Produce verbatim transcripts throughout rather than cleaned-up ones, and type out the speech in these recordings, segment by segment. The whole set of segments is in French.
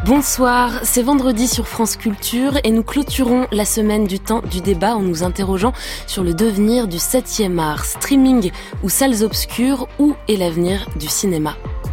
Bonsoir, c'est vendredi sur France Culture et nous clôturons la semaine du temps du débat en nous interrogeant sur le devenir du septième art, streaming ou salles obscures, où est l'avenir du cinéma ?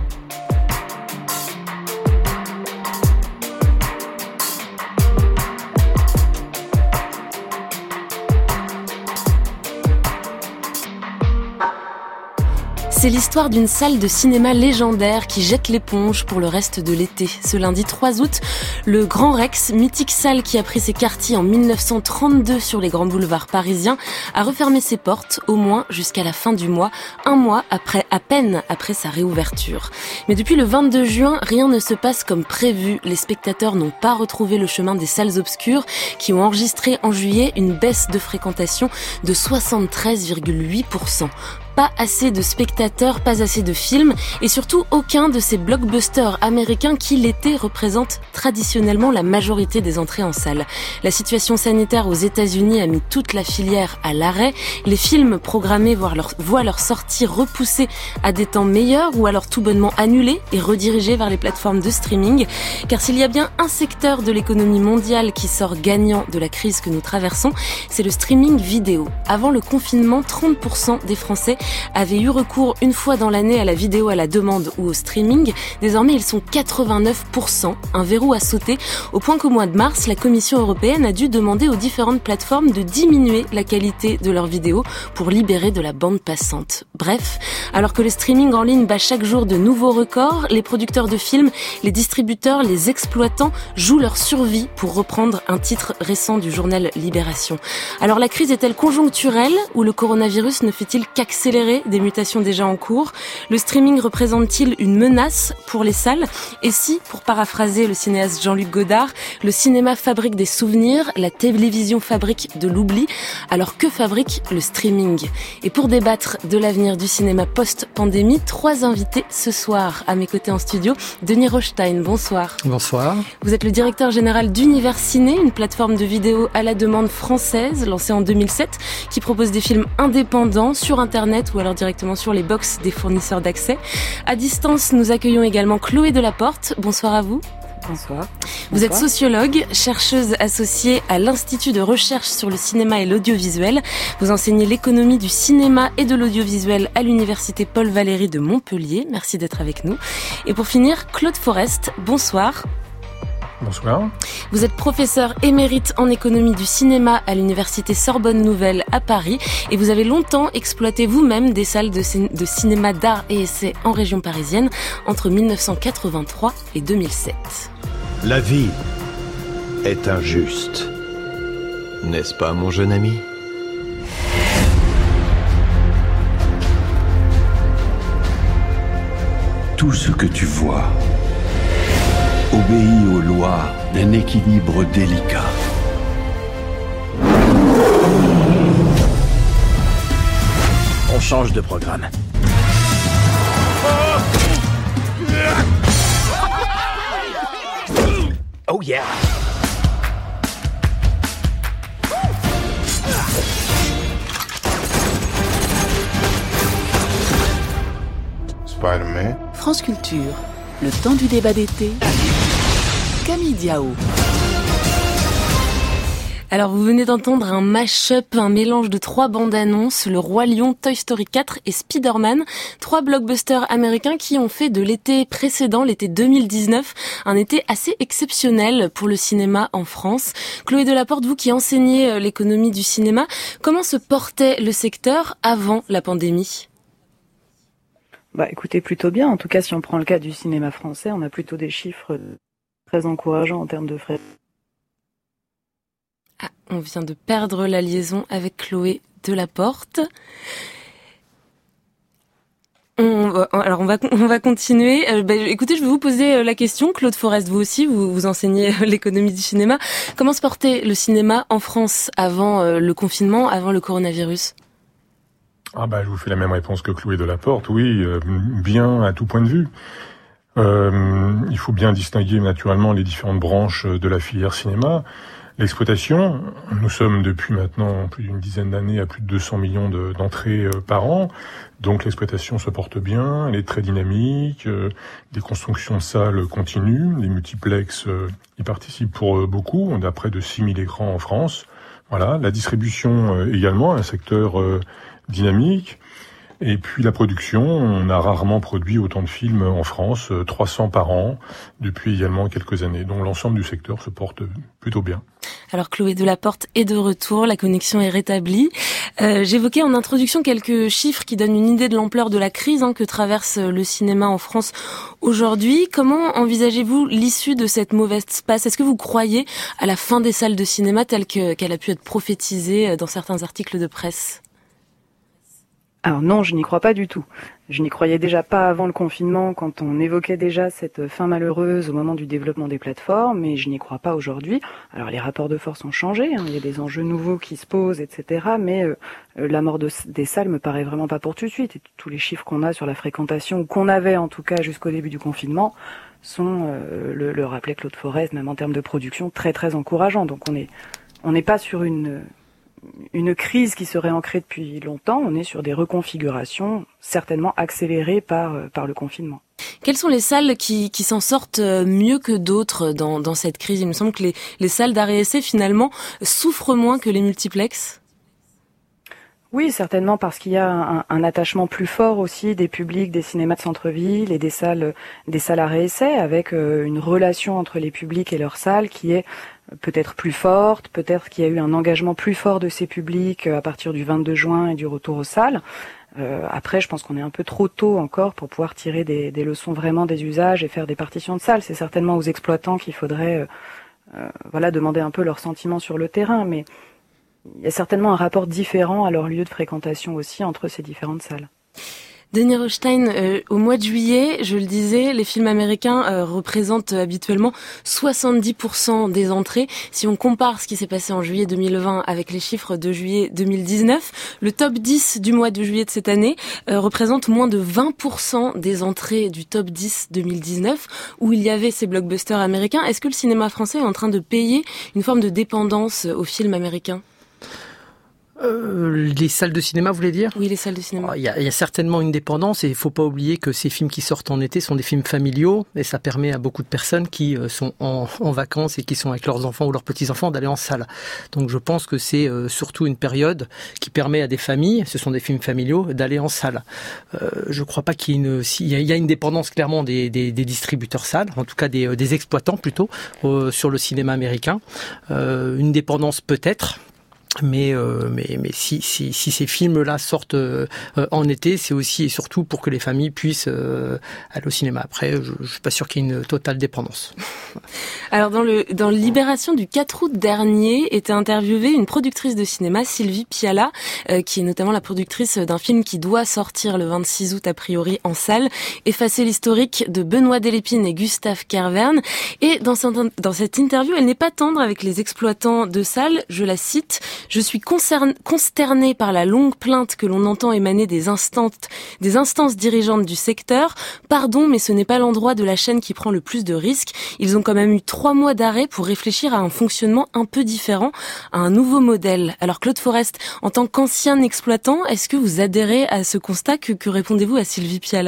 C'est l'histoire d'une salle de cinéma légendaire qui jette l'éponge pour le reste de l'été. Ce lundi trois août, le Grand Rex, mythique salle qui a pris ses quartiers en mille neuf cent trente-deux sur les grands boulevards parisiens, a refermé ses portes, au moins jusqu'à la fin du mois, un mois après, à peine après sa réouverture. Mais depuis le vingt-deux juin, rien ne se passe comme prévu. Les spectateurs n'ont pas retrouvé le chemin des salles obscures qui ont enregistré en juillet une baisse de fréquentation de soixante-treize virgule huit pour cent. Pas assez de spectateurs, pas assez de films et surtout aucun de ces blockbusters américains qui l'été représentent traditionnellement la majorité des entrées en salle. La situation sanitaire aux États-Unis a mis toute la filière à l'arrêt. Les films programmés voient leur, voient leur sortie repoussée à des temps meilleurs ou alors tout bonnement annulés et redirigés vers les plateformes de streaming. Car s'il y a bien un secteur de l'économie mondiale qui sort gagnant de la crise que nous traversons, c'est le streaming vidéo. Avant le confinement, trente pour cent des Français avaient eu recours une fois dans l'année à la vidéo à la demande ou au streaming. Désormais, ils sont quatre-vingt-neuf pour cent, un verrou à sauter, au point qu'au mois de mars, la Commission européenne a dû demander aux différentes plateformes de diminuer la qualité de leurs vidéos pour libérer de la bande passante. Bref, alors que le streaming en ligne bat chaque jour de nouveaux records, les producteurs de films, les distributeurs, les exploitants jouent leur survie, pour reprendre un titre récent du journal Libération. Alors la crise est-elle conjoncturelle ou le coronavirus ne fait-il qu'accélérer des mutations déjà en cours? Le streaming représente-t-il une menace pour les salles? Et si, pour paraphraser le cinéaste Jean-Luc Godard, le cinéma fabrique des souvenirs, la télévision fabrique de l'oubli, alors que fabrique le streaming? Et pour débattre de l'avenir du cinéma post-pandémie, trois invités ce soir à mes côtés en studio. Denis Rochstein, bonsoir. Bonsoir. Vous êtes le directeur général d'Univers Ciné, une plateforme de vidéo à la demande française lancée en deux mille sept qui propose des films indépendants sur Internet ou alors directement sur les box des fournisseurs d'accès. À distance, nous accueillons également Chloé Delaporte. Bonsoir à vous. Bonsoir. Vous Bonsoir. êtes sociologue, chercheuse associée à l'Institut de recherche sur le cinéma et l'audiovisuel. Vous enseignez l'économie du cinéma et de l'audiovisuel à l'Université Paul Valéry de Montpellier. Merci d'être avec nous. Et pour finir, Claude Forest, bonsoir. Bonsoir. Vous êtes professeur émérite en économie du cinéma à l'université Sorbonne Nouvelle à Paris et vous avez longtemps exploité vous-même des salles de, cin- de cinéma d'art et essai en région parisienne entre mille neuf cent quatre-vingt-trois et deux mille sept. La vie est injuste, n'est-ce pas, mon jeune ami ? Tout ce que tu vois obéit aux lois d'un équilibre délicat. On change de programme. Oh yeah! Spider-Man. France Culture, le temps du débat d'été. Camille Diao. Alors vous venez d'entendre un mash-up, un mélange de trois bandes-annonces, Le Roi Lion, Toy Story quatre et Spider-Man, trois blockbusters américains qui ont fait de l'été précédent, l'été deux mille dix-neuf, un été assez exceptionnel pour le cinéma en France. Chloé Delaporte, vous qui enseignez l'économie du cinéma, comment se portait le secteur avant la pandémie ? Bah, écoutez, plutôt bien. En tout cas, si on prend le cas du cinéma français, on a plutôt des chiffres très encourageants en termes de frais. Ah, on vient de perdre la liaison avec Chloé Delaporte. On va, alors on va on va continuer. Euh, bah, écoutez, je vais vous poser la question, Claude Forest, vous aussi, vous vous enseignez l'économie du cinéma. Comment se portait le cinéma en France avant euh, le confinement, avant le coronavirus ? Ah bah je vous fais la même réponse que Chloé Delaporte, oui, euh, bien à tout point de vue. Euh, il faut bien distinguer naturellement les différentes branches de la filière cinéma. L'exploitation, nous sommes depuis maintenant plus d'une dizaine d'années à plus de deux cents millions de, d'entrées euh, par an. Donc l'exploitation se porte bien, elle est très dynamique, euh, les constructions de salles continuent, les multiplexes euh, y participent pour euh, beaucoup, on a près de six mille écrans en France. Voilà, la distribution euh, également, un secteur euh, dynamique. Et puis la production, on a rarement produit autant de films en France, trois cents par an, depuis également quelques années. Donc l'ensemble du secteur se porte plutôt bien. Alors Chloé Delaporte est de retour, la connexion est rétablie. Euh, j'évoquais en introduction quelques chiffres qui donnent une idée de l'ampleur de la crise hein, que traverse le cinéma en France aujourd'hui. Comment envisagez-vous l'issue de cette mauvaise passe ? Est-ce que vous croyez à la fin des salles de cinéma telle que, qu'elle a pu être prophétisée dans certains articles de presse ? Alors non, je n'y crois pas du tout. Je n'y croyais déjà pas avant le confinement quand on évoquait déjà cette fin malheureuse au moment du développement des plateformes, mais je n'y crois pas aujourd'hui. Alors les rapports de force ont changé, hein, il y a des enjeux nouveaux qui se posent, et cetera. Mais euh, la mort de, des salles me paraît vraiment pas pour tout de suite. Et tous les chiffres qu'on a sur la fréquentation, ou qu'on avait en tout cas jusqu'au début du confinement, sont, euh, le, le rappelait Claude Forest, même en termes de production, très très encourageants. Donc on est, on n'est pas sur une une crise qui serait ancrée depuis longtemps, on est sur des reconfigurations certainement accélérées par par le confinement. Quelles sont les salles qui, qui s'en sortent mieux que d'autres dans, dans cette crise ? Il me semble que les, les salles d'art et essai, finalement, souffrent moins que les multiplexes. Oui, certainement parce qu'il y a un, un attachement plus fort aussi des publics des cinémas de centre-ville et des salles des salles à réessai, avec euh, une relation entre les publics et leurs salles qui est peut-être plus forte, peut-être qu'il y a eu un engagement plus fort de ces publics à partir du vingt-deux juin et du retour aux salles. Euh, après, je pense qu'on est un peu trop tôt encore pour pouvoir tirer des, des leçons vraiment des usages et faire des partitions de salles. C'est certainement aux exploitants qu'il faudrait euh, euh, voilà, demander un peu leurs sentiments sur le terrain, mais il y a certainement un rapport différent à leur lieu de fréquentation aussi entre ces différentes salles. Denis Rothstein, euh, au mois de juillet, je le disais, les films américains euh, représentent habituellement soixante-dix pour cent des entrées. Si on compare ce qui s'est passé en juillet deux mille vingt avec les chiffres de juillet deux mille dix-neuf, le top dix du mois de juillet de cette année euh, représente moins de vingt pour cent des entrées du top dix deux mille dix-neuf, où il y avait ces blockbusters américains. Est-ce que le cinéma français est en train de payer une forme de dépendance aux films américains ? Euh, les salles de cinéma, vous voulez dire ? Oui, les salles de cinéma. Il y a, il y a certainement une dépendance et il faut pas oublier que ces films qui sortent en été sont des films familiaux et ça permet à beaucoup de personnes qui sont en, en vacances et qui sont avec leurs enfants ou leurs petits-enfants d'aller en salle. Donc je pense que c'est euh, surtout une période qui permet à des familles, ce sont des films familiaux, d'aller en salle. Euh, je crois pas qu'il y ait une, il y a une dépendance clairement des, des, des distributeurs salles, en tout cas des, des exploitants plutôt, euh, sur le cinéma américain. Euh, une dépendance peut-être. Mais, euh, mais, mais si, si, si ces films-là sortent euh, en été, c'est aussi et surtout pour que les familles puissent euh, aller au cinéma. Après, je, je suis pas sûr qu'il y ait une totale dépendance. Alors, dans le dans Libération du quatre août dernier, était interviewée une productrice de cinéma, Sylvie Piala, euh, qui est notamment la productrice d'un film qui doit sortir le vingt-six août a priori en salle, Effacer l'historique de Benoît Delépine et Gustave Kervern. Et dans cette, dans cette interview, elle n'est pas tendre avec les exploitants de salles. Je la cite. Je suis consternée par la longue plainte que l'on entend émaner des instances, des instances dirigeantes du secteur. Pardon, mais ce n'est pas l'endroit de la chaîne qui prend le plus de risques. Ils ont quand même eu trois mois d'arrêt pour réfléchir à un fonctionnement un peu différent, à un nouveau modèle. Alors Claude Forest, en tant qu'ancien exploitant, est-ce que vous adhérez à ce constat ? Que, que répondez-vous à Sylvie Piala ?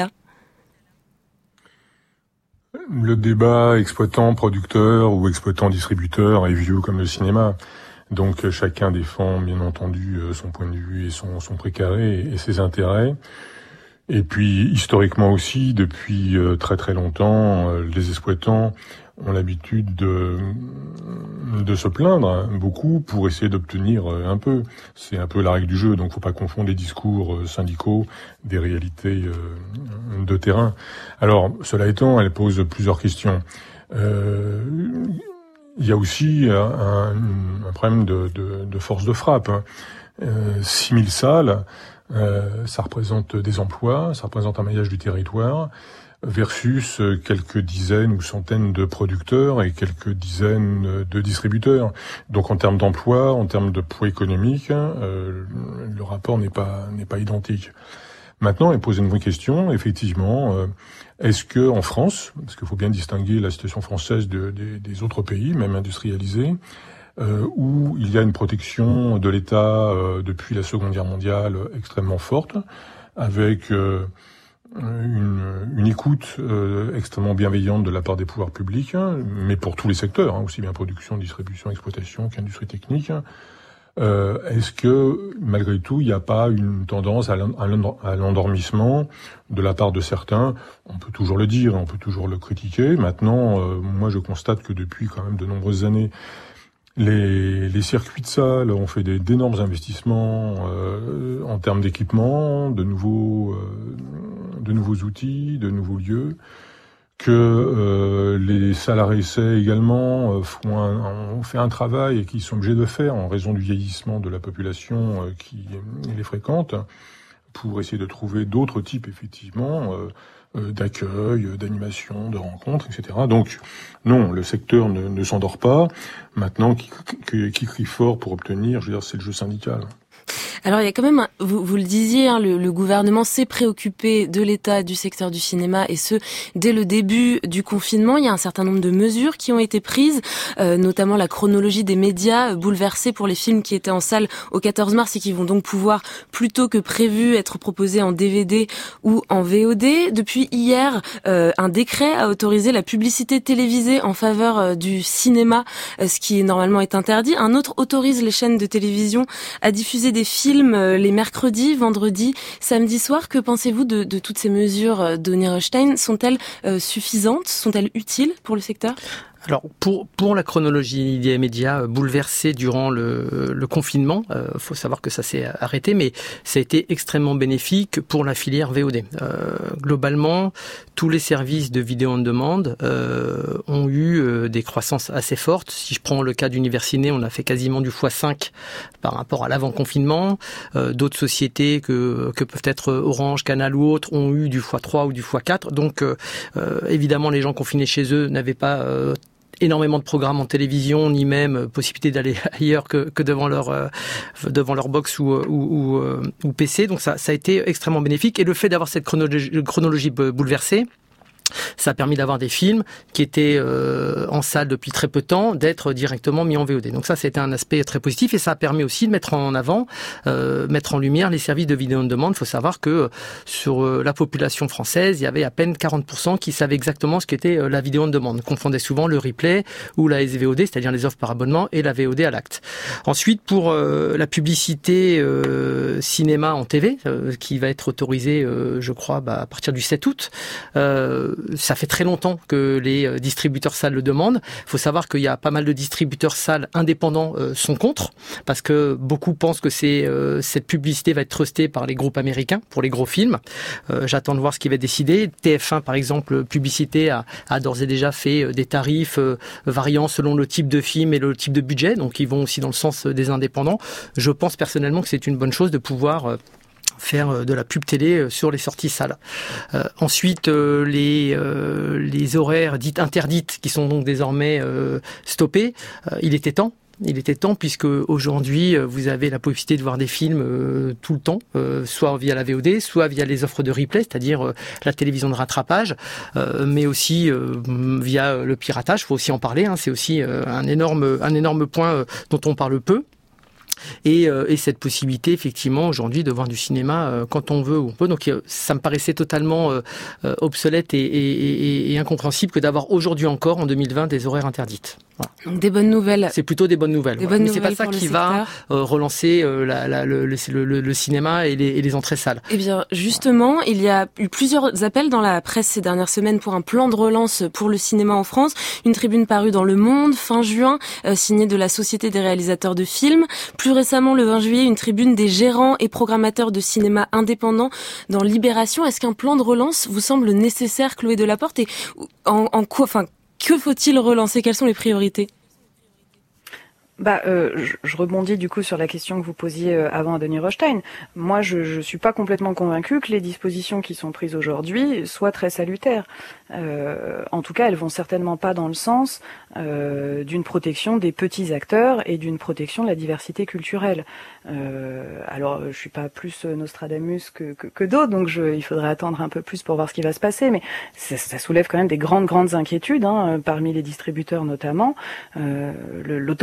Le débat exploitant-producteur ou exploitant-distributeur est vieux comme le cinéma. Donc chacun défend bien entendu son point de vue et son, son précaré et ses intérêts. Et puis historiquement aussi, depuis très très longtemps, les exploitants ont l'habitude de, de se plaindre beaucoup pour essayer d'obtenir un peu. C'est un peu la règle du jeu, donc faut pas confondre les discours syndicaux des réalités de terrain. Alors cela étant, elle pose plusieurs questions. Euh, Il y a aussi un, un problème de, de, de force de frappe. Euh, six mille salles, euh, ça représente des emplois, ça représente un maillage du territoire, versus quelques dizaines ou centaines de producteurs et quelques dizaines de distributeurs. Donc en termes d'emploi, en termes de poids économique, euh, le rapport n'est pas n'est pas identique. Maintenant, elle pose une vraie question, effectivement. Euh, est-ce que en France, parce qu'il faut bien distinguer la situation française de, de, des autres pays, même industrialisés, euh, où il y a une protection de l'État euh, depuis la Seconde Guerre mondiale extrêmement forte, avec euh, une, une écoute euh, extrêmement bienveillante de la part des pouvoirs publics, hein, mais pour tous les secteurs, hein, aussi bien production, distribution, exploitation qu'industrie technique. Euh, est-ce que, malgré tout, il n'y a pas une tendance à l'endormissement de la part de certains? On peut toujours le dire, on peut toujours le critiquer. Maintenant, euh, moi, je constate que depuis quand même de nombreuses années, les, les circuits de salles ont fait des, d'énormes investissements euh, en termes d'équipement, de nouveaux, euh, de nouveaux outils, de nouveaux lieux, que euh, les salariés essais également euh, font un, ont fait un travail et qu'ils sont obligés de faire en raison du vieillissement de la population euh, qui les fréquente, pour essayer de trouver d'autres types effectivement euh, euh, d'accueil, d'animation, de rencontres, et cetera. Donc non, le secteur ne, ne s'endort pas. Maintenant, qui, qui, qui crie fort pour obtenir, je veux dire, c'est le jeu syndical. Alors il y a quand même, un, vous, vous le disiez, hein, le, le gouvernement s'est préoccupé de l'état du secteur du cinéma, et ce dès le début du confinement. Il y a un certain nombre de mesures qui ont été prises, euh, notamment la chronologie des médias euh, bouleversée pour les films qui étaient en salle au quatorze mars et qui vont donc pouvoir, plutôt que prévu, être proposés en D V D ou en V O D. Depuis hier, euh, un décret a autorisé la publicité télévisée en faveur euh, du cinéma, euh, ce qui normalement est interdit. Un autre autorise les chaînes de télévision à diffuser des films les mercredis, vendredis, samedi soir. Que pensez-vous de, de toutes ces mesures d'Oni Rothstein? Sont-elles euh, suffisantes? Sont-elles utiles pour le secteur? Alors pour pour la chronologie des médias bouleversée durant le, le confinement, euh, faut savoir que ça s'est arrêté, mais ça a été extrêmement bénéfique pour la filière V O D. Euh, globalement, tous les services de vidéo on demande euh, ont eu euh, des croissances assez fortes. Si je prends le cas d'Universiné, on a fait quasiment du fois cinq par rapport à l'avant-confinement. Euh, d'autres sociétés que que peuvent être Orange, Canal ou autres ont eu du fois trois ou du fois quatre. Donc euh, euh, évidemment, les gens confinés chez eux n'avaient pas euh, énormément de programmes en télévision, ni même possibilité d'aller ailleurs que, que devant leur euh, devant leur box ou ou, ou, ou P C. Donc ça, ça a été extrêmement bénéfique. Et le fait d'avoir cette chronologie, chronologie bouleversée, ça a permis d'avoir des films qui étaient euh, en salle depuis très peu de temps, d'être directement mis en V O D. Donc ça, c'était un aspect très positif, et ça a permis aussi de mettre en avant, euh, mettre en lumière les services de vidéo on demande. Il faut savoir que sur euh, la population française, il y avait à peine quarante pour cent qui savaient exactement ce qu'était euh, la vidéo on demande. On confondait souvent le replay ou la S V O D, c'est-à-dire les offres par abonnement, et la V O D à l'acte. Ensuite, pour euh, la publicité euh, cinéma en T V, euh, qui va être autorisée, euh, je crois, bah, à partir du sept août, euh, ça fait très longtemps que les distributeurs salles le demandent. Il faut savoir qu'il y a pas mal de distributeurs salles indépendants euh, sont contre, parce que beaucoup pensent que c'est euh, cette publicité va être trustée par les groupes américains pour les gros films. Euh, j'attends de voir ce qui va être décidé. T F un, par exemple, publicité a, a d'ores et déjà fait des tarifs euh, variant selon le type de film et le type de budget, donc ils vont aussi dans le sens des indépendants. Je pense personnellement que c'est une bonne chose de pouvoir euh, faire de la pub télé sur les sorties salles. Euh, ensuite, euh, les euh, les horaires dites interdites qui sont donc désormais euh, stoppés. Euh, il était temps. Il était temps, puisque aujourd'hui vous avez la possibilité de voir des films euh, tout le temps, euh, soit via la V O D, soit via les offres de replay, c'est-à-dire euh, la télévision de rattrapage, euh, mais aussi euh, via le piratage. Il faut aussi en parler. Hein, c'est aussi euh, un énorme un énorme point euh, dont on parle peu. Et, euh, et cette possibilité, effectivement, aujourd'hui, de voir du cinéma euh, quand on veut ou on peut. Donc, euh, ça me paraissait totalement euh, euh, obsolète et, et, et, et incompréhensible que d'avoir aujourd'hui encore, en deux mille vingt, des horaires interdites. Voilà. Donc, des bonnes nouvelles. C'est plutôt des bonnes nouvelles. Des voilà. bonnes Mais c'est nouvelles pas ça qui secteur. va euh, relancer euh, la, la, le, le, le, le cinéma et les, et les entrées salles. Eh bien, justement, il y a eu plusieurs appels dans la presse ces dernières semaines pour un plan de relance pour le cinéma en France. Une tribune parue dans Le Monde fin juin, euh, signée de la Société des réalisateurs de films. Plus récemment, le vingt juillet, une tribune des gérants et programmateurs de cinéma indépendants dans Libération. Est-ce qu'un plan de relance vous semble nécessaire, Chloé Delaporte? Et en, en quoi, enfin, que faut-il relancer? Quelles sont les priorités? Bah, euh, je, je rebondis du coup sur la question que vous posiez avant à Denis Rothstein. Moi, je, je suis pas complètement convaincue que les dispositions qui sont prises aujourd'hui soient très salutaires. Euh, en tout cas, elles vont certainement pas dans le sens euh, d'une protection des petits acteurs et d'une protection de la diversité culturelle. Euh, alors, je suis pas plus Nostradamus que, que, que d'autres, donc je, il faudrait attendre un peu plus pour voir ce qui va se passer. Mais ça, ça soulève quand même des grandes, grandes inquiétudes, hein, parmi les distributeurs notamment. Euh, le, l'autorisation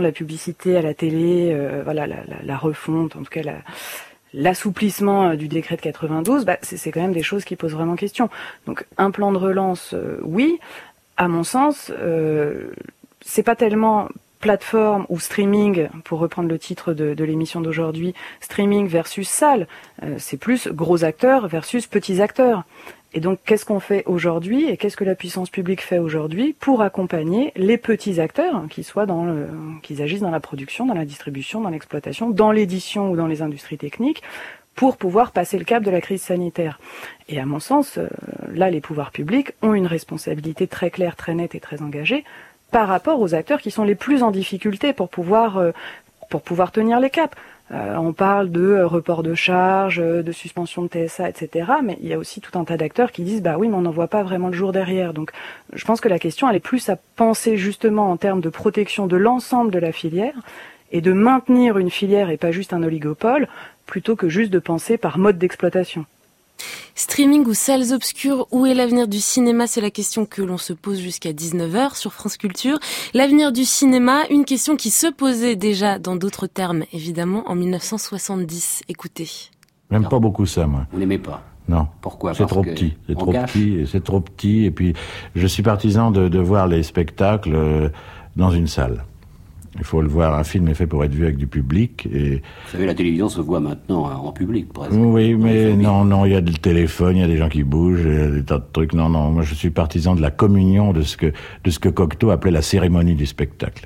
de la publicité à la télé, euh, voilà, la, la, la refonte, en tout cas la, l'assouplissement du décret de quatre-vingt-douze, bah, c'est, c'est quand même des choses qui posent vraiment question. Donc un plan de relance, euh, oui, à mon sens, euh, c'est pas tellement plateforme ou streaming, pour reprendre le titre de, de l'émission d'aujourd'hui, streaming versus salle, euh, c'est plus gros acteurs versus petits acteurs. Et donc, qu'est-ce qu'on fait aujourd'hui et qu'est-ce que la puissance publique fait aujourd'hui pour accompagner les petits acteurs, hein, qui soient dans le, qu'ils agissent dans la production, dans la distribution, dans l'exploitation, dans l'édition ou dans les industries techniques, pour pouvoir passer le cap de la crise sanitaire. Et à mon sens, euh, là, les pouvoirs publics ont une responsabilité très claire, très nette et très engagée par rapport aux acteurs qui sont les plus en difficulté pour pouvoir euh, pour pouvoir tenir les caps. Euh, on parle de euh, report de charges, euh, de suspension de T S A, et cetera. Mais il y a aussi tout un tas d'acteurs qui disent bah oui, mais on n'en voit pas vraiment le jour derrière. Donc, je pense que la question, elle est plus à penser justement en termes de protection de l'ensemble de la filière et de maintenir une filière et pas juste un oligopole, plutôt que juste de penser par mode d'exploitation. Streaming ou salles obscures, où est l'avenir du cinéma? C'est la question que l'on se pose jusqu'à dix-neuf heures sur France Culture. L'avenir du cinéma, une question qui se posait déjà dans d'autres termes, évidemment, en dix-neuf cent soixante-dix. Écoutez. J'aime pas beaucoup ça, moi. Vous n'aimez pas? Non. Pourquoi? C'est Parce trop que petit. C'est trop gâche. petit. Et c'est trop petit. Et puis, je suis partisan de, de voir les spectacles euh, dans une salle. Il faut le voir, un film est fait pour être vu avec du public. Et... Vous savez, la télévision se voit maintenant en public, presque. Oui, mais non, non, il y a le téléphone, il y a des gens qui bougent, il y a des tas de trucs. Non, non, moi je suis partisan de la communion de ce que, de ce que Cocteau appelait la cérémonie du spectacle.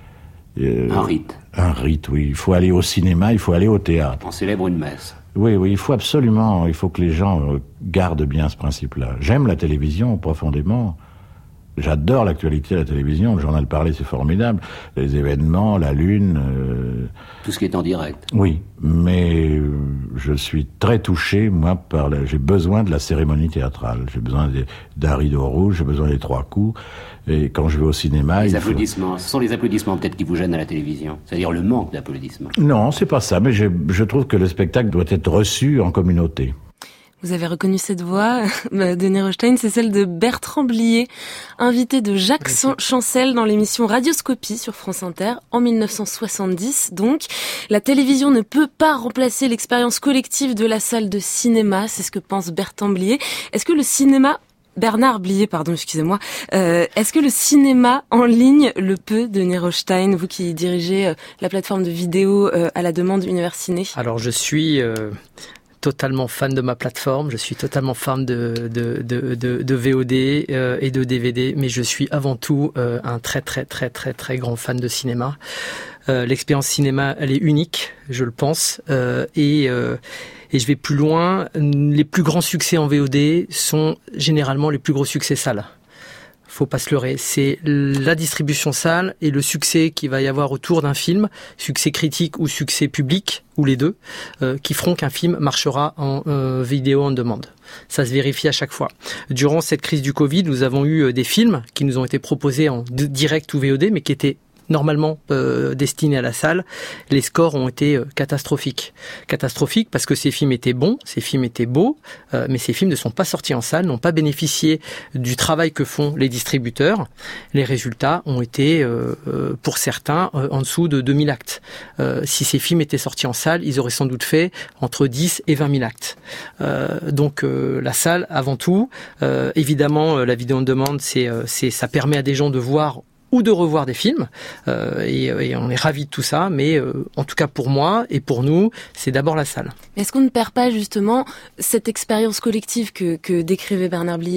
Euh, un rite. Un rite, oui. Il faut aller au cinéma, il faut aller au théâtre. On célèbre une messe. Oui, oui, il faut absolument, il faut que les gens gardent bien ce principe-là. J'aime la télévision profondément. J'adore l'actualité à la télévision, le journal parlé c'est formidable, les événements, la lune... Euh... Tout ce qui est en direct. Oui, mais je suis très touché, moi, par la... j'ai besoin de la cérémonie théâtrale, j'ai besoin des... d'un rideau rouge, j'ai besoin des trois coups, et quand je vais au cinéma... Les il applaudissements, faut... ce sont les applaudissements peut-être qui vous gênent à la télévision, c'est-à-dire le manque d'applaudissements. Non, c'est pas ça, mais je, je trouve que le spectacle doit être reçu en communauté. Vous avez reconnu cette voix de Rothstein, c'est celle de Bertrand Blier, invité de Jacques Chancel dans l'émission Radioscopie sur France Inter en dix-neuf cent soixante-dix. Donc, la télévision ne peut pas remplacer l'expérience collective de la salle de cinéma, c'est ce que pense Bertrand Blier. Est-ce que le cinéma Bernard Blier, pardon, excusez-moi. Euh, est-ce que le cinéma en ligne le peut, Denis Rothstein, vous qui dirigez euh, la plateforme de vidéo euh, à la demande Univers Ciné? Alors, je suis... Euh... totalement fan de ma plateforme, je suis totalement fan de de de de, de V O D euh, et de D V D, mais je suis avant tout euh, un très très très très très grand fan de cinéma. Euh, l'expérience cinéma, elle est unique, je le pense, euh, et euh, et je vais plus loin. Les plus grands succès en V O D sont généralement les plus gros succès salles. Faut pas se leurrer, c'est la distribution salle et le succès qu'il va y avoir autour d'un film, succès critique ou succès public, ou les deux, euh, qui feront qu'un film marchera en euh, vidéo on demande. Ça se vérifie à chaque fois. Durant cette crise du Covid, nous avons eu des films qui nous ont été proposés en direct ou V O D, mais qui étaient normalement euh, destinés à la salle. Les scores ont été euh, catastrophiques. Catastrophiques parce que ces films étaient bons, ces films étaient beaux, euh, mais ces films ne sont pas sortis en salle, n'ont pas bénéficié du travail que font les distributeurs. Les résultats ont été, euh, euh, pour certains, euh, en dessous de deux mille actes. Euh, si ces films étaient sortis en salle, ils auraient sans doute fait entre dix et vingt mille actes. Euh, donc euh, la salle, avant tout. Euh, évidemment, euh, la vidéo on demande, c'est, euh, c'est, ça permet à des gens de voir ou de revoir des films, euh, et, et on est ravis de tout ça, mais euh, en tout cas pour moi et pour nous, c'est d'abord la salle. Est-ce qu'on ne perd pas justement cette expérience collective que, que décrivait Bernard Blier ?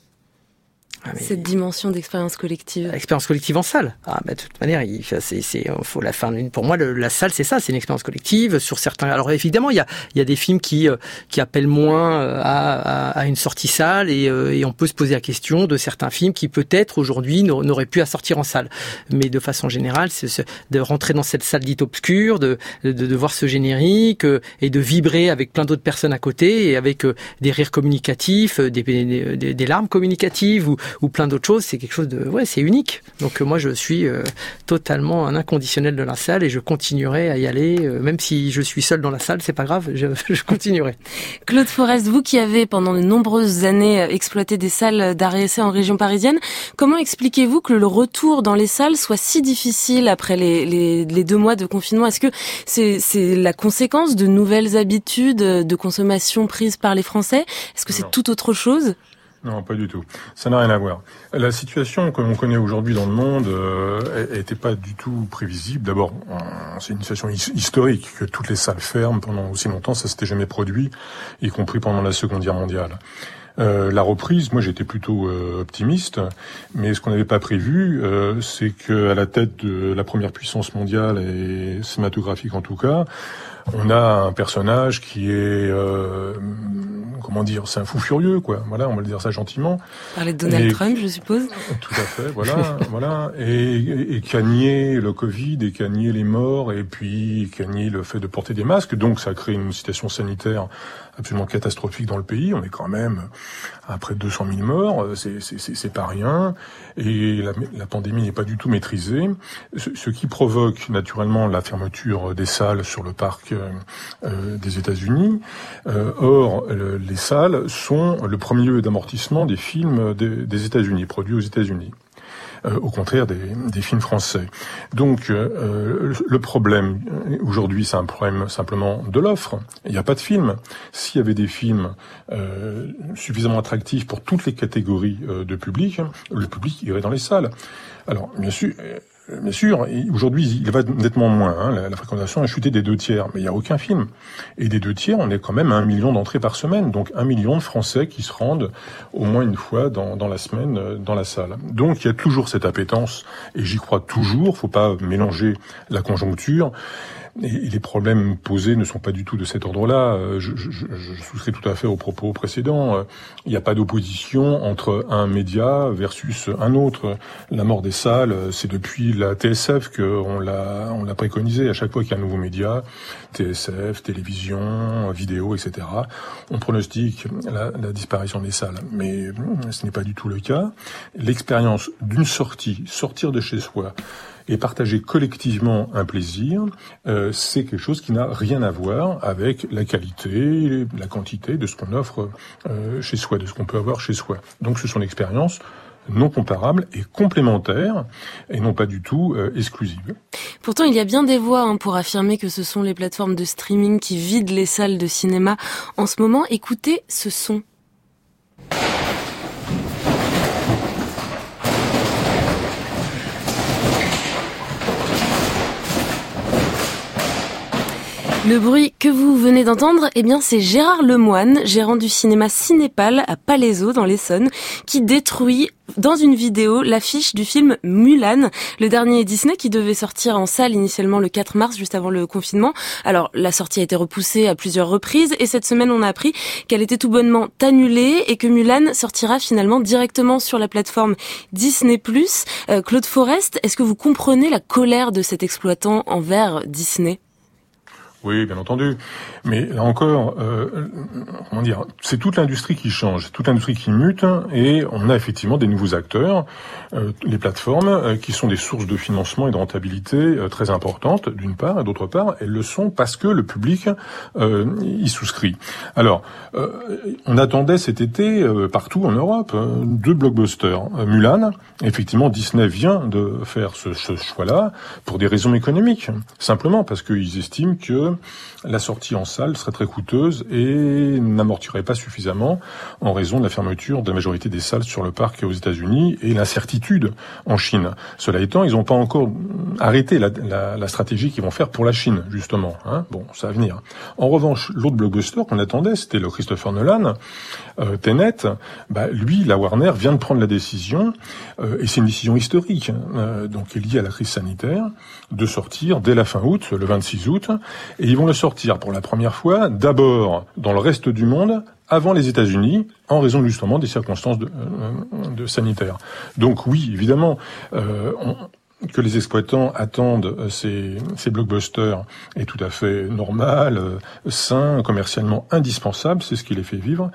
Ah, cette dimension d'expérience collective. Expérience collective en salle. Ah, bah, de toute manière, il, c'est, c'est, faut la fin. Pour moi, le, la salle, c'est ça, c'est une expérience collective sur certains. Alors évidemment, il y a, il y a des films qui, qui appellent moins à, à, à une sortie salle, et, et on peut se poser la question de certains films qui peut-être aujourd'hui n'auraient pu à sortir en salle. Mais de façon générale, c'est de rentrer dans cette salle dite obscure, de, de, de voir ce générique et de vibrer avec plein d'autres personnes à côté et avec des rires communicatifs, des, des, des larmes communicatives ou ou plein d'autres choses, c'est quelque chose de, ouais, c'est unique. Donc moi, je suis euh, totalement un inconditionnel de la salle et je continuerai à y aller, euh, même si je suis seul dans la salle, c'est pas grave, je, je continuerai. Claude Forest, vous qui avez pendant de nombreuses années exploité des salles d'art et essai en région parisienne, comment expliquez-vous que le retour dans les salles soit si difficile après les, les, les deux mois de confinement? Est-ce que c'est, c'est la conséquence de nouvelles habitudes de consommation prises par les Français? Est-ce que c'est Non. tout autre chose? Non, pas du tout. Ça n'a rien à voir. La situation que l'on connaît aujourd'hui dans le monde euh, était pas du tout prévisible. D'abord, c'est une situation historique que toutes les salles ferment pendant aussi longtemps. Ça s'était jamais produit, y compris pendant la Seconde Guerre mondiale. Euh, la reprise, moi j'étais plutôt euh, optimiste, mais ce qu'on n'avait pas prévu, euh, c'est qu'à la tête de la première puissance mondiale et cinématographique en tout cas, on a un personnage qui est, euh, comment dire, c'est un fou furieux, quoi. Voilà, on va le dire ça gentiment. Parler de Donald et, Trump, je suppose. Tout à fait, voilà, voilà. Et, et, et qui a nié le Covid, et qui a nié les morts, et puis qui a nié le fait de porter des masques. Donc ça crée une situation sanitaire absolument catastrophique dans le pays. On est quand même à près de deux cent mille morts. C'est, c'est, c'est, c'est pas rien. Et la, la pandémie n'est pas du tout maîtrisée. Ce, ce qui provoque naturellement la fermeture des salles sur le parc euh, des États-Unis. Euh, or, le, les salles sont le premier lieu d'amortissement des films des, des États-Unis, produits aux États-Unis. Euh, au contraire des, des films français. Donc euh, le problème aujourd'hui, c'est un problème simplement de l'offre. Il n'y a pas de films. S'il y avait des films euh, suffisamment attractifs pour toutes les catégories euh, de public, le public irait dans les salles. Alors bien sûr. Euh, Bien sûr, aujourd'hui, il va nettement moins. Hein, la, la fréquentation a chuté des deux tiers, mais il n'y a aucun film. Et des deux tiers, on est quand même à un million d'entrées par semaine. Donc un million de Français qui se rendent au moins une fois dans, dans la semaine euh, dans la salle. Donc il y a toujours cette appétence, et j'y crois toujours. Faut pas mélanger la conjoncture. Et les problèmes posés ne sont pas du tout de cet ordre-là. Je, je, je souscris tout à fait aux propos précédents. Il n'y a pas d'opposition entre un média versus un autre. La mort des salles, c'est depuis la T S F qu'on l'a, on l'a préconisé. À chaque fois qu'il y a un nouveau média, T S F, télévision, vidéo, et cetera, on pronostique la, la disparition des salles. Mais ce n'est pas du tout le cas. L'expérience d'une sortie, sortir de chez soi, et partager collectivement un plaisir, euh, c'est quelque chose qui n'a rien à voir avec la qualité, la quantité de ce qu'on offre euh, chez soi, de ce qu'on peut avoir chez soi. Donc ce sont des expériences non comparables et complémentaires, et non pas du tout euh, exclusives. Pourtant, il y a bien des voix hein, pour affirmer que ce sont les plateformes de streaming qui vident les salles de cinéma en ce moment. Écoutez ce son. Le bruit que vous venez d'entendre, eh bien, c'est Gérard Lemoine, gérant du cinéma Cinépal à Palaiseau dans l'Essonne, qui détruit dans une vidéo l'affiche du film Mulan, le dernier Disney qui devait sortir en salle initialement le quatre mars, juste avant le confinement. Alors, la sortie a été repoussée à plusieurs reprises et cette semaine, on a appris qu'elle était tout bonnement annulée et que Mulan sortira finalement directement sur la plateforme Disney plus. Euh, Claude Forest, est-ce que vous comprenez la colère de cet exploitant envers Disney ? Oui, bien entendu. Mais là encore, euh, comment dire, c'est toute l'industrie qui change, toute l'industrie qui mute, et on a effectivement des nouveaux acteurs, euh, les plateformes, euh, qui sont des sources de financement et de rentabilité euh, très importantes, d'une part, et d'autre part, elles le sont parce que le public euh, y souscrit. Alors, euh, on attendait cet été, euh, partout en Europe, euh, deux blockbusters. Euh, Mulan, effectivement, Disney vient de faire ce, ce choix-là pour des raisons économiques, simplement parce qu'ils estiment que la sortie en salle serait très coûteuse et n'amortirait pas suffisamment en raison de la fermeture de la majorité des salles sur le parc aux États-Unis et l'incertitude en Chine. Cela étant, ils n'ont pas encore arrêté la, la, la stratégie qu'ils vont faire pour la Chine, justement. Hein. Bon, ça va venir. En revanche, l'autre blockbuster qu'on attendait, c'était le Christopher Nolan, euh, Tenet. Bah, lui, la Warner vient de prendre la décision, euh, et c'est une décision historique, euh, donc qui est liée à la crise sanitaire, de sortir dès la fin août, le vingt-six août, et ils vont le sortir pour la première fois, d'abord dans le reste du monde, avant les États-Unis, en raison justement des circonstances de, euh, de sanitaires. Donc oui, évidemment, euh, on, que les exploitants attendent ces, ces blockbusters est tout à fait normal, euh, sain, commercialement indispensable, c'est ce qui les fait vivre.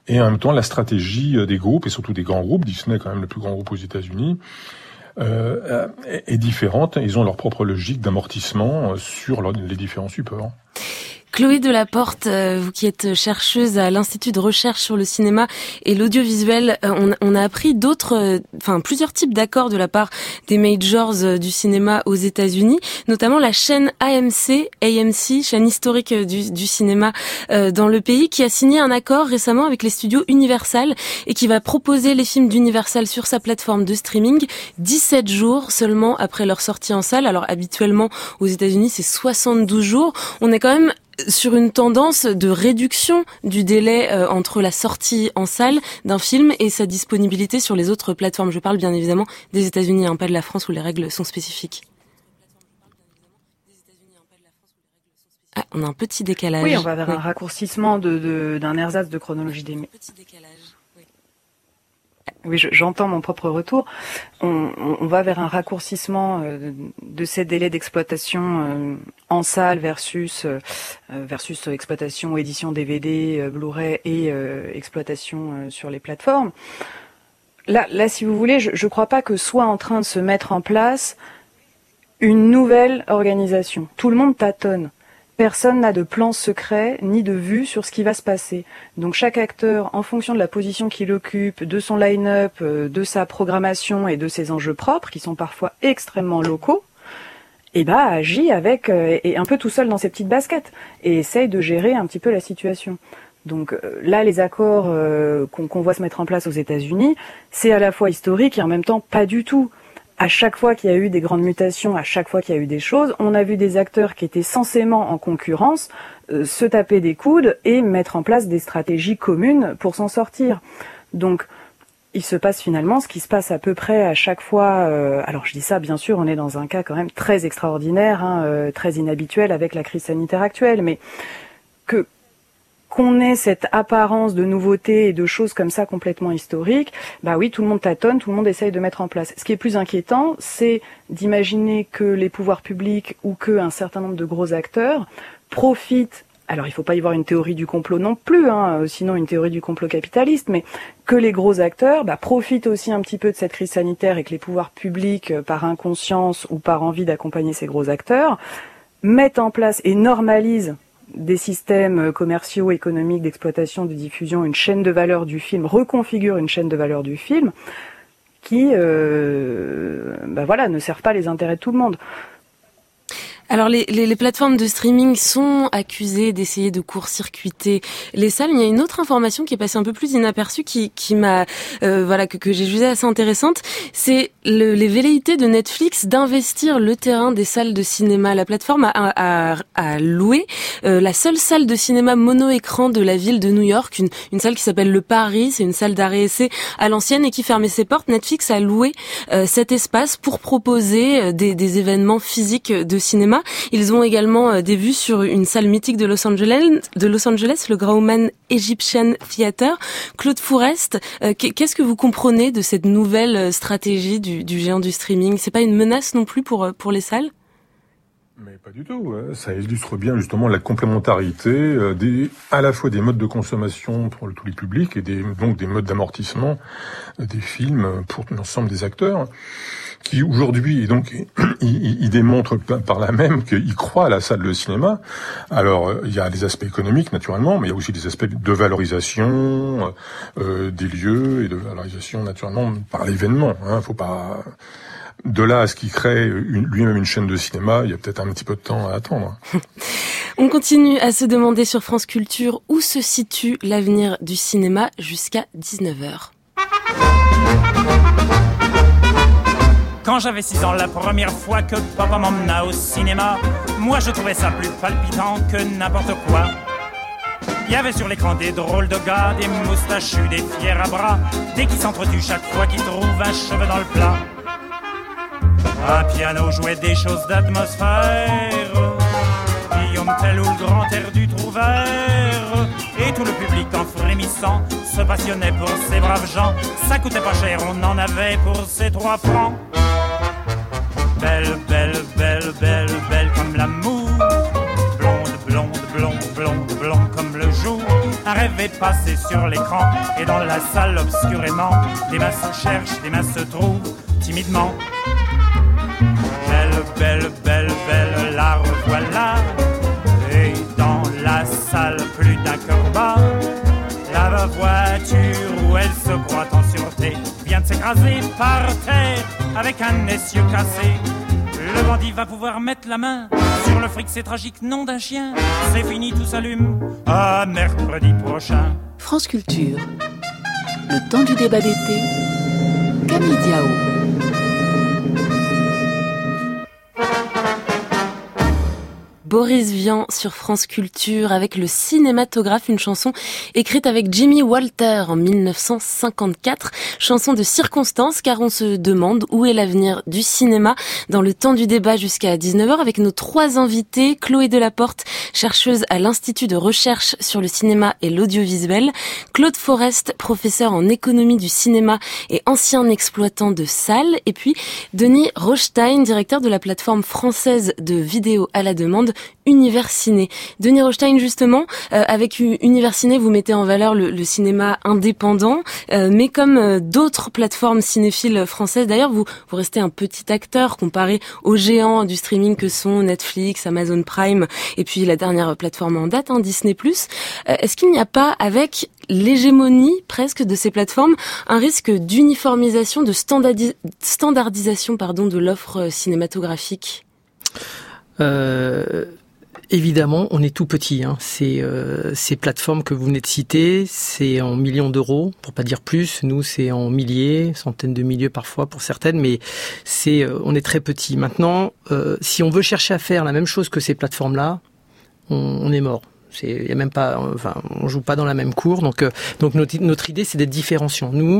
et en même temps la stratégie des groupes, et surtout des grands groupes, Disney est quand même le plus grand groupe aux États-Unis, euh, est différente. Ils ont leur propre logique d'amortissement sur les différents supports. Chloé Delaporte, vous qui êtes chercheuse à l'Institut de recherche sur le cinéma et l'audiovisuel, on, on a appris d'autres, enfin plusieurs types d'accords de la part des majors du cinéma aux États-Unis, notamment la chaîne A M C, A M C, chaîne historique du, du cinéma euh, dans le pays, qui a signé un accord récemment avec les studios Universal et qui va proposer les films d'Universal sur sa plateforme de streaming dix-sept jours seulement après leur sortie en salle. Alors habituellement aux États-Unis c'est soixante-douze jours. On est quand même sur une tendance de réduction du délai euh, entre la sortie en salle d'un film et sa disponibilité sur les autres plateformes. Je parle bien évidemment des États-Unis, hein, pas de la France où les règles sont spécifiques. Ah, on a un petit décalage. Oui, on va vers oui. un raccourcissement de, de, d'un ersatz de chronologie des médias. Petit décalage. Oui, je, j'entends mon propre retour. On, on va vers un raccourcissement euh, de ces délais d'exploitation euh, en salle versus euh, versus exploitation ou édition D V D, euh, Blu-ray et euh, exploitation euh, sur les plateformes. Là, là, si vous voulez, je ne crois pas que soit en train de se mettre en place une nouvelle organisation. Tout le monde tâtonne. Personne n'a de plan secret ni de vue sur ce qui va se passer. Donc chaque acteur, en fonction de la position qu'il occupe, de son line-up, de sa programmation et de ses enjeux propres, qui sont parfois extrêmement locaux, eh ben, agit avec, euh, et un peu tout seul dans ses petites baskets, et essaye de gérer un petit peu la situation. Donc euh, là, les accords euh, qu'on, qu'on voit se mettre en place aux États-Unis, c'est à la fois historique et en même temps pas du tout. À chaque fois qu'il y a eu des grandes mutations, à chaque fois qu'il y a eu des choses, on a vu des acteurs qui étaient censément en concurrence euh, se taper des coudes et mettre en place des stratégies communes pour s'en sortir. Donc, il se passe finalement ce qui se passe à peu près à chaque fois. Euh, alors, je dis ça, bien sûr, on est dans un cas quand même très extraordinaire, hein, euh, très inhabituel avec la crise sanitaire actuelle, mais que qu'on ait cette apparence de nouveauté et de choses comme ça complètement historiques, bah oui, tout le monde tâtonne, tout le monde essaye de mettre en place. Ce qui est plus inquiétant, c'est d'imaginer que les pouvoirs publics ou qu'un certain nombre de gros acteurs profitent, alors il ne faut pas y voir une théorie du complot non plus, hein, sinon une théorie du complot capitaliste, mais que les gros acteurs bah, profitent aussi un petit peu de cette crise sanitaire et que les pouvoirs publics, par inconscience ou par envie d'accompagner ces gros acteurs, mettent en place et normalisent des systèmes commerciaux, économiques, d'exploitation, de diffusion, une chaîne de valeur du film, reconfigure une chaîne de valeur du film qui, euh, bah voilà, ne servent pas les intérêts de tout le monde. Alors les, les, les plateformes de streaming sont accusées d'essayer de court-circuiter les salles. Il y a une autre information qui est passée un peu plus inaperçue, qui, qui m'a, euh, voilà, que, que j'ai jugée assez intéressante. C'est le, les velléités de Netflix d'investir le terrain des salles de cinéma. La plateforme a, a, a, a loué euh, la seule salle de cinéma mono-écran de la ville de New York, une, une salle qui s'appelle le Paris. C'est une salle d'arrêt-essai à l'ancienne et qui fermait ses portes. Netflix a loué euh, cet espace pour proposer euh, des, des événements physiques de cinéma. Ils ont également des vues sur une salle mythique de Los Angeles, de Los Angeles, le Grauman Egyptian Theater. Claude Fourest, qu'est-ce que vous comprenez de cette nouvelle stratégie du, du géant du streaming ? C'est pas une menace non plus pour pour les salles ? Mais pas du tout. Ça illustre bien justement la complémentarité des, à la fois des modes de consommation pour tous les publics et des, donc des modes d'amortissement des films pour l'ensemble des acteurs, qui aujourd'hui, et donc, il, il démontre par là même qu'il croit à la salle de cinéma. Alors, il y a des aspects économiques, naturellement, mais il y a aussi des aspects de valorisation euh, des lieux et de valorisation, naturellement, par l'événement. Hein, faut pas... De là à ce qu'il crée une, lui-même une chaîne de cinéma, il y a peut-être un petit peu de temps à attendre. On continue à se demander sur France Culture où se situe l'avenir du cinéma jusqu'à dix-neuf heures. Quand j'avais six ans, la première fois que papa m'emmena au cinéma, moi je trouvais ça plus palpitant que n'importe quoi. Il y avait sur l'écran des drôles de gars, des moustachus, des fiers à bras, des qui s'entretuent chaque fois qu'ils trouvent un cheveu dans le plat. Un piano jouait des choses d'atmosphère, Guillaume Tell ou le grand air du Trouvert, et tout le public en frémissant se passionnait pour ces braves gens. Ça coûtait pas cher, on en avait pour ces trois francs. Belle, belle, belle, belle, belle comme l'amour, blonde, blonde, blonde, blonde, blonde comme le jour. Un rêve avait passé sur l'écran. Et dans la salle obscurément, des mains se cherchent, des mains se trouvent timidement. Belle, belle, belle, belle, la revoilà. Et dans la salle, plus d'un cœur bat. La voiture où elle se croit en sûreté vient de s'écraser par terre avec un essieu cassé. Le bandit va pouvoir mettre la main sur le fric, c'est tragique, nom d'un chien. C'est fini, tout s'allume à mercredi prochain. France Culture, le temps du débat d'été, Camille Diao. Boris Vian sur France Culture avec le cinématographe, une chanson écrite avec Jimmy Walter en mille neuf cent cinquante-quatre, chanson de circonstance car on se demande où est l'avenir du cinéma dans le temps du débat jusqu'à dix-neuf heures avec nos trois invités, Chloé Delaporte, chercheuse à l'Institut de recherche sur le cinéma et l'audiovisuel, Claude Forest, professeur en économie du cinéma et ancien exploitant de salles, et puis Denis Rochstein, directeur de la plateforme française de vidéo à la demande Univers Ciné. Denis Rochstein, justement, euh, avec Univers Ciné, vous mettez en valeur le, le cinéma indépendant, euh, mais comme euh, d'autres plateformes cinéphiles françaises, d'ailleurs, vous, vous restez un petit acteur comparé aux géants du streaming que sont Netflix, Amazon Prime, et puis la dernière plateforme en date, hein, Disney plus. Euh, est-ce qu'il n'y a pas, avec l'hégémonie presque de ces plateformes, un risque d'uniformisation, de standardi- standardisation pardon, de l'offre cinématographique ? Euh, évidemment, on est tout petit. Hein. C'est, euh, ces plateformes que vous venez de citer, c'est en millions d'euros, pour pas dire plus. Nous, c'est en milliers, centaines de milliers parfois pour certaines, mais c'est, euh, on est très petit. Maintenant, euh, si on veut chercher à faire la même chose que ces plateformes-là, on, on est mort. C'est, y a même pas, enfin, on joue pas dans la même cour. Donc, euh, donc notre, notre idée, c'est d'être différenciant. Nous,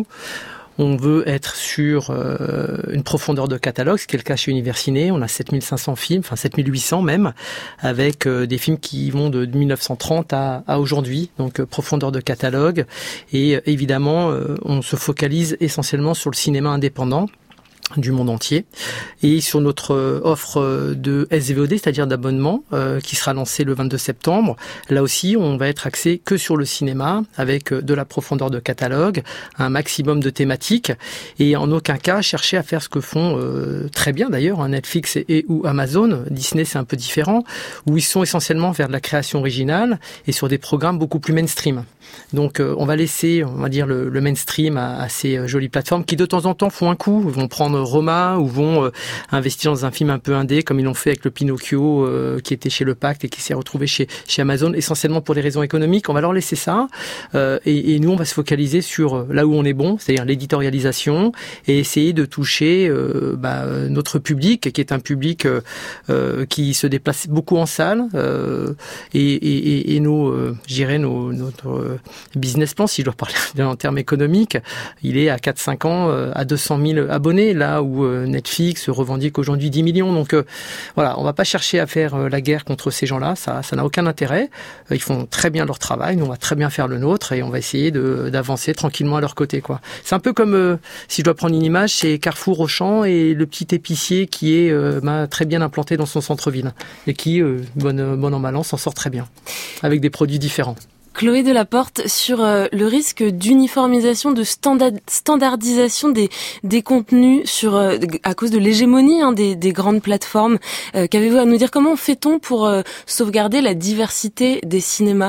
on veut être sur euh, une profondeur de catalogue, ce qui est le cas chez Univers Ciné. On a sept mille cinq cents films, enfin sept mille huit cents même, avec euh, des films qui vont de mille neuf cent trente à, à aujourd'hui. Donc euh, profondeur de catalogue. Et euh, évidemment, euh, on se focalise essentiellement sur le cinéma indépendant du monde entier, et sur notre offre de S V O D, c'est-à-dire d'abonnement, euh, qui sera lancée le vingt-deux septembre. Là aussi, on va être axé que sur le cinéma, avec de la profondeur de catalogue, un maximum de thématiques, et en aucun cas chercher à faire ce que font euh, très bien d'ailleurs hein, Netflix et, et ou Amazon. Disney, c'est un peu différent, où ils sont essentiellement vers de la création originale et sur des programmes beaucoup plus mainstream. Donc, euh, on va laisser, on va dire, le, le mainstream à, à ces euh, jolies plateformes qui, de temps en temps, font un coup, vont prendre Roma ou vont euh, investir dans un film un peu indé, comme ils l'ont fait avec le Pinocchio euh, qui était chez Le Pacte et qui s'est retrouvé chez, chez Amazon, essentiellement pour des raisons économiques. On va leur laisser ça, euh, et, et nous, on va se focaliser sur là où on est bon, c'est-à-dire l'éditorialisation, et essayer de toucher euh, bah, notre public, qui est un public euh, euh, qui se déplace beaucoup en salle, euh, et, et, et nos, euh, je dirais, nos, notre euh, business plan, si je dois parler en termes économiques, il est à quatre à cinq ans euh, à deux cent mille abonnés, là où euh, Netflix revendique aujourd'hui dix millions. Donc euh, voilà, on va pas chercher à faire euh, la guerre contre ces gens-là, ça ça n'a aucun intérêt. Euh, ils font très bien leur travail, nous on va très bien faire le nôtre, et on va essayer de d'avancer tranquillement à leur côté, quoi. C'est un peu comme, euh, si je dois prendre une image, c'est Carrefour, Auchan et le petit épicier qui est euh, bah, très bien implanté dans son centre-ville et qui, euh, bon, bon an mal an, s'en sort très bien, avec des produits différents. Chloé Delaporte, sur euh, le risque d'uniformisation, de standard, standardisation des, des contenus sur, euh, à cause de l'hégémonie hein, des, des grandes plateformes. Euh, qu'avez-vous à nous dire? Comment fait-on pour euh, sauvegarder la diversité des cinémas?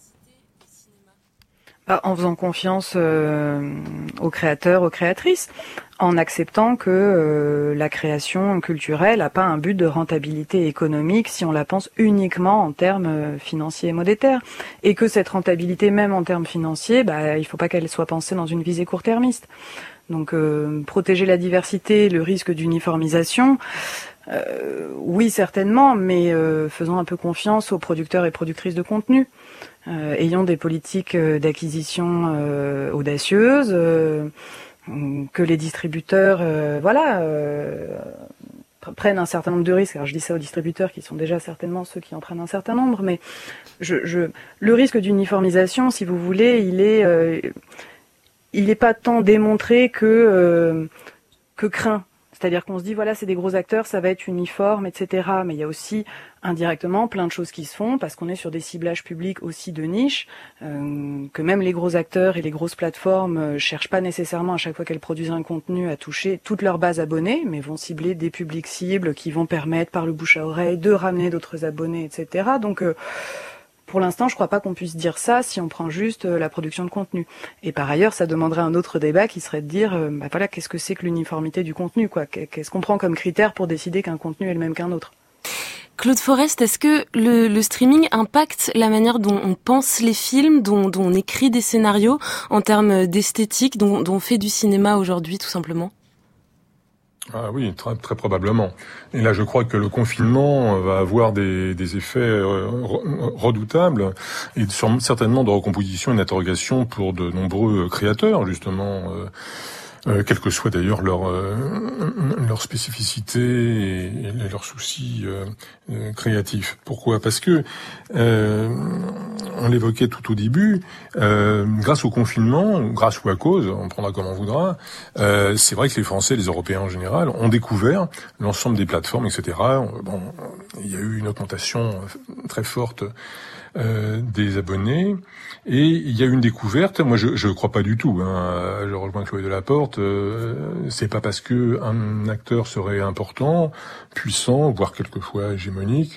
Bah, en faisant confiance euh, aux créateurs, aux créatrices, en acceptant que euh, la création culturelle n'a pas un but de rentabilité économique si on la pense uniquement en termes euh, financiers et monétaires, et que cette rentabilité, même en termes financiers, bah, il ne faut pas qu'elle soit pensée dans une visée court-termiste. Donc euh, protéger la diversité, le risque d'uniformisation, euh, oui certainement, mais euh, faisons un peu confiance aux producteurs et productrices de contenu. Euh, ayant des politiques euh, d'acquisition euh, audacieuses, euh, que les distributeurs, euh, voilà, euh, prennent un certain nombre de risques. Alors je dis ça aux distributeurs qui sont déjà certainement ceux qui en prennent un certain nombre, mais je, je, le risque d'uniformisation, si vous voulez, il est, euh, il est pas tant démontré que euh, que craint. C'est-à-dire qu'on se dit, voilà, c'est des gros acteurs, ça va être uniforme, et cetera. Mais il y a aussi, indirectement, plein de choses qui se font, parce qu'on est sur des ciblages publics aussi de niche, euh, que même les gros acteurs et les grosses plateformes euh, cherchent pas nécessairement, à chaque fois qu'elles produisent un contenu, à toucher toute leur base abonnée, mais vont cibler des publics cibles qui vont permettre, par le bouche à oreille, de ramener d'autres abonnés, et cetera. Donc, euh, pour l'instant, je crois pas qu'on puisse dire ça si on prend juste euh, la production de contenu. Et par ailleurs, ça demanderait un autre débat qui serait de dire, euh, bah voilà, qu'est-ce que c'est que l'uniformité du contenu, quoi ? Qu'est-ce qu'on prend comme critère pour décider qu'un contenu est le même qu'un autre ? Claude Forest, est-ce que le, le streaming impacte la manière dont on pense les films, dont, dont on écrit des scénarios, en termes d'esthétique, dont, dont on fait du cinéma aujourd'hui, tout simplement ? Ah oui, très, très probablement. Et là, je crois que le confinement va avoir des, des effets redoutables et certainement de recomposition et d'interrogation pour de nombreux créateurs, justement, euh, euh, quelle que soit d'ailleurs leur euh, leur spécificité et, et leurs soucis euh, euh, créatifs. Pourquoi ? Parce que euh, on l'évoquait tout au début, euh, grâce au confinement, grâce ou à cause, on prendra comme on voudra, euh, c'est vrai que les Français, les Européens en général, ont découvert l'ensemble des plateformes, et cetera. Bon, il y a eu une augmentation très forte euh, des abonnés, et il y a eu une découverte. Moi, je je crois pas du tout. Hein, je rejoins Chloé Delaporte. Euh, c'est pas parce que un acteur serait important, puissant, voire quelquefois hégémonique,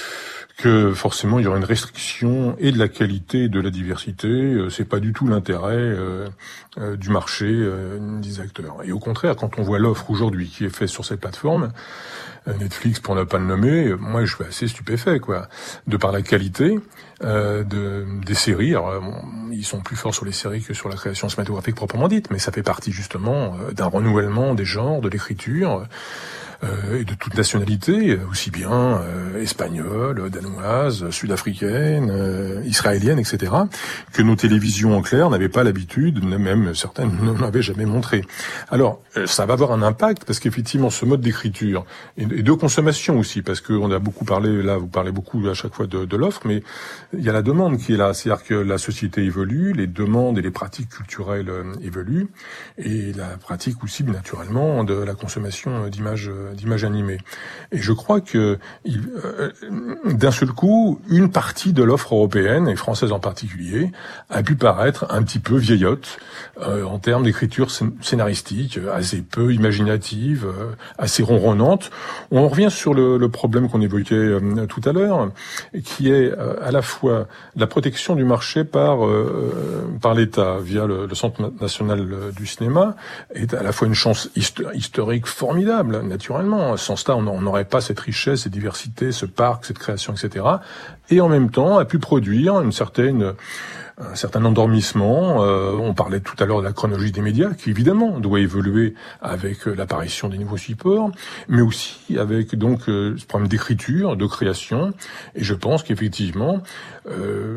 que forcément il y aura une restriction et de la qualité et de la diversité. C'est pas du tout l'intérêt euh, euh, du marché euh, des acteurs. Et au contraire, quand on voit l'offre aujourd'hui qui est faite sur cette plateforme, euh, Netflix pour ne pas le nommer, moi je suis assez stupéfait, quoi, de par la qualité euh, de des séries. Alors, bon, ils sont plus forts sur les séries que sur la création cinématographique proprement dite, mais ça fait partie justement euh, d'un renouvellement des genres, de l'écriture. Euh, et de toute nationalité, aussi bien euh, espagnole, danoise, sud-africaine, euh, israélienne, et cetera, que nos télévisions en clair n'avaient pas l'habitude, même certaines ne l'avaient jamais montré. Alors, euh, ça va avoir un impact, parce qu'effectivement, ce mode d'écriture, et, et de consommation aussi, parce qu'on a beaucoup parlé, là, vous parlez beaucoup à chaque fois de, de l'offre, mais il y a la demande qui est là, c'est-à-dire que la société évolue, les demandes et les pratiques culturelles euh, évoluent, et la pratique aussi, naturellement, de la consommation d'images d'images animées. Et je crois que il, euh, d'un seul coup, une partie de l'offre européenne, et française en particulier, a pu paraître un petit peu vieillotte euh, en termes d'écriture scénaristique, assez peu imaginative, euh, assez ronronnante. On revient sur le, le problème qu'on évoquait euh, tout à l'heure, qui est euh, à la fois la protection du marché par euh, par l'État via le, le Centre national du cinéma, est à la fois une chance historique formidable, naturellement. Sans cela, on n'aurait pas cette richesse, cette diversité, ce parc, cette création, et cetera. Et en même temps, a pu produire une certaine, un certain endormissement. Euh, on parlait tout à l'heure de la chronologie des médias, qui évidemment doit évoluer avec l'apparition des nouveaux supports, mais aussi avec donc euh, ce problème d'écriture, de création. Et je pense qu'effectivement, euh,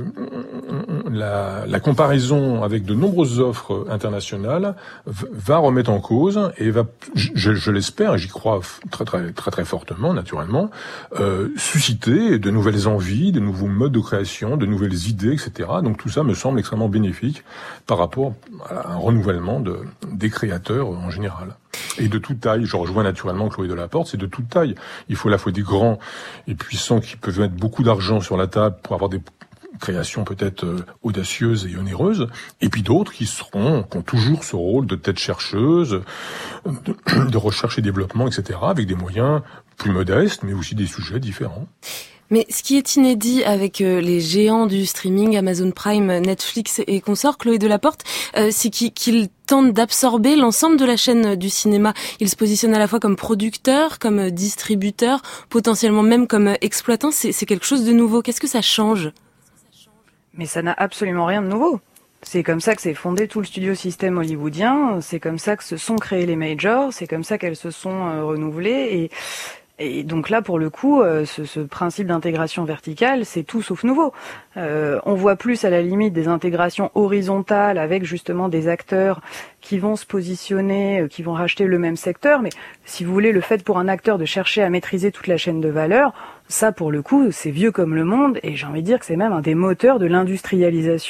la, la comparaison avec de nombreuses offres internationales va remettre en cause et va, je, je l'espère, et j'y crois très très très très fortement, naturellement, euh, susciter de nouvelles envies, de nouveaux modes de création, de nouvelles idées, et cetera. Donc tout ça me semble extrêmement bénéfique par rapport à un renouvellement de, des créateurs en général. Et de toute taille, je rejoins naturellement Chloé Delaporte, c'est de toute taille. Il faut à la fois des grands et puissants qui peuvent mettre beaucoup d'argent sur la table pour avoir des créations peut-être euh, audacieuses et onéreuses, et puis d'autres qui seront, qui ont toujours ce rôle de tête chercheuse, de, de recherche et développement, et cetera, avec des moyens plus modestes, mais aussi des sujets différents. Mais ce qui est inédit avec euh, les géants du streaming, Amazon Prime, Netflix et consorts, Chloé Delaporte, euh, c'est qu'ils, qu'ils tentent d'absorber l'ensemble de la chaîne du cinéma. Ils se positionnent à la fois comme producteurs, comme distributeurs, potentiellement même comme exploitants. C'est, c'est quelque chose de nouveau. Qu'est-ce que ça change ? Mais ça n'a absolument rien de nouveau. C'est comme ça que s'est fondé tout le studio système hollywoodien, c'est comme ça que se sont créés les majors, c'est comme ça qu'elles se sont euh, renouvelées. Et, et donc là, pour le coup, euh, ce, ce principe d'intégration verticale, c'est tout sauf nouveau. Euh, on voit plus à la limite des intégrations horizontales avec justement des acteurs qui vont se positionner, euh, qui vont racheter le même secteur. Mais si vous voulez, le fait pour un acteur de chercher à maîtriser toute la chaîne de valeur, ça, pour le coup, c'est vieux comme le monde, et j'ai envie de dire que c'est même un des moteurs de l'industrialisation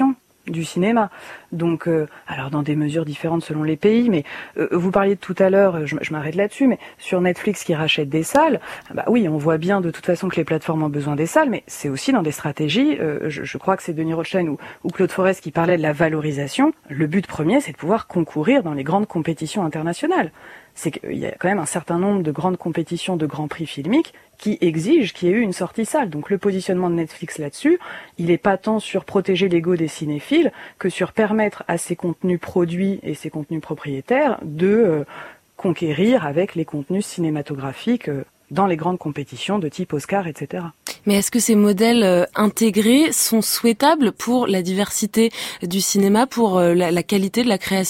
du cinéma. Donc, euh, alors dans des mesures différentes selon les pays, mais euh, vous parliez de tout à l'heure, je, je m'arrête là-dessus, mais sur Netflix qui rachète des salles, bah oui, on voit bien de toute façon que les plateformes ont besoin des salles, mais c'est aussi dans des stratégies, euh, je, je crois que c'est Denis Rothstein ou, ou Claude Forest qui parlait de la valorisation. Le but premier, c'est de pouvoir concourir dans les grandes compétitions internationales. C'est qu'il y a quand même un certain nombre de grandes compétitions de grands prix filmiques qui exigent qu'il y ait eu une sortie salle. Donc le positionnement de Netflix là-dessus, il est pas tant sur protéger l'ego des cinéphiles que sur permettre à ces contenus produits et ces contenus propriétaires de euh, conquérir avec les contenus cinématographiques euh, dans les grandes compétitions de type Oscar, et cetera. Mais est-ce que ces modèles euh, intégrés sont souhaitables pour la diversité du cinéma, pour euh, la, la qualité de la création ?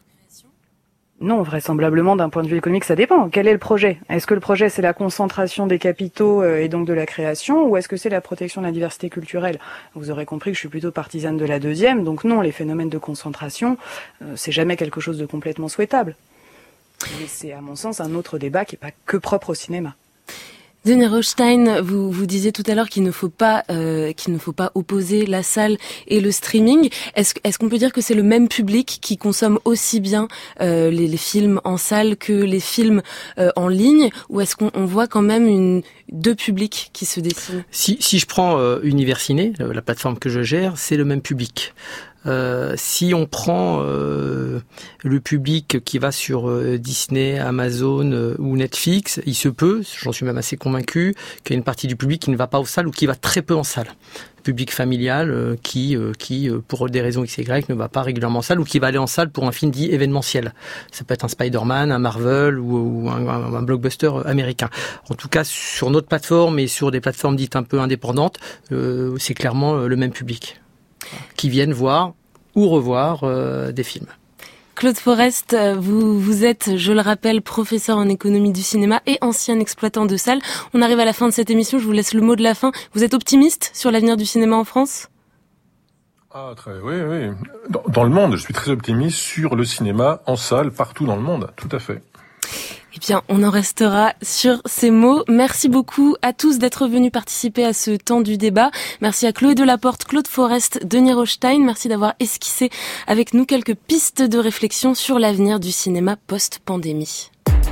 Non, vraisemblablement, d'un point de vue économique, ça dépend. Quel est le projet ? Est-ce que le projet, c'est la concentration des capitaux euh, et donc de la création, ou est-ce que c'est la protection de la diversité culturelle ? Vous aurez compris que je suis plutôt partisane de la deuxième, donc non, les phénomènes de concentration, euh, c'est jamais quelque chose de complètement souhaitable. Mais c'est, à mon sens, un autre débat qui n'est pas que propre au cinéma. Denis Rothstein, vous, vous disiez tout à l'heure qu'il ne faut pas euh, qu'il ne faut pas opposer la salle et le streaming. Est-ce, est-ce qu'on peut dire que c'est le même public qui consomme aussi bien euh, les, les films en salle que les films euh, en ligne, ou est-ce qu'on on voit quand même une, deux publics qui se dessinent ? Si, si je prends euh, Univerciné, la plateforme que je gère, c'est le même public. Euh, si on prend euh, le public qui va sur euh, Disney, Amazon euh, ou Netflix, il se peut, j'en suis même assez convaincu, qu'il y a une partie du public qui ne va pas aux salles ou qui va très peu en salle. Public familial euh, qui, euh, qui euh, pour des raisons X et Y, ne va pas régulièrement en salle ou qui va aller en salle pour un film dit événementiel. Ça peut être un Spider-Man, un Marvel ou, ou un, un, un blockbuster américain. En tout cas, sur notre plateforme et sur des plateformes dites un peu indépendantes, euh, c'est clairement le même public qui viennent voir ou revoir euh, des films. Claude Forest, vous, vous êtes, je le rappelle, professeur en économie du cinéma et ancien exploitant de salles. On arrive à la fin de cette émission, je vous laisse le mot de la fin. Vous êtes optimiste sur l'avenir du cinéma en France ? Ah, très, oui, oui. Dans, dans le monde, je suis très optimiste sur le cinéma en salle, partout dans le monde, tout à fait. Eh bien, on en restera sur ces mots. Merci beaucoup à tous d'être venus participer à ce temps du débat. Merci à Chloé Delaporte, Claude Forest, Denis Rothstein. Merci d'avoir esquissé avec nous quelques pistes de réflexion sur l'avenir du cinéma post-pandémie.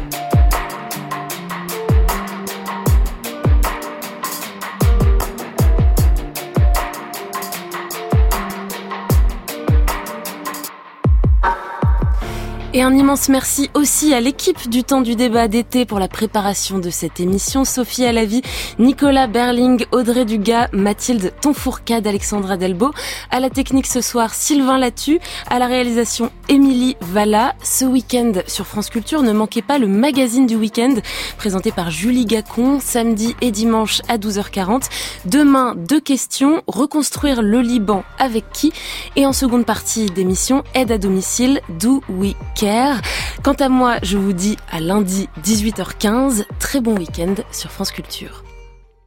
Et un immense merci aussi à l'équipe du temps du débat d'été pour la préparation de cette émission. Sophie Alavi, Nicolas Berling, Audrey Dugas, Mathilde Tonfourcade, Alexandra Delbo. À la technique ce soir, Sylvain Latu. À la réalisation, Émilie Valla. Ce week-end sur France Culture, ne manquez pas le magazine du week-end présenté par Julie Gacon, samedi et dimanche à douze heures quarante. Demain, deux questions. Reconstruire le Liban avec qui ? Et en seconde partie d'émission, aide à domicile, Do We Care ? Quant à moi, je vous dis à lundi dix-huit heures quinze. Très bon week-end sur France Culture.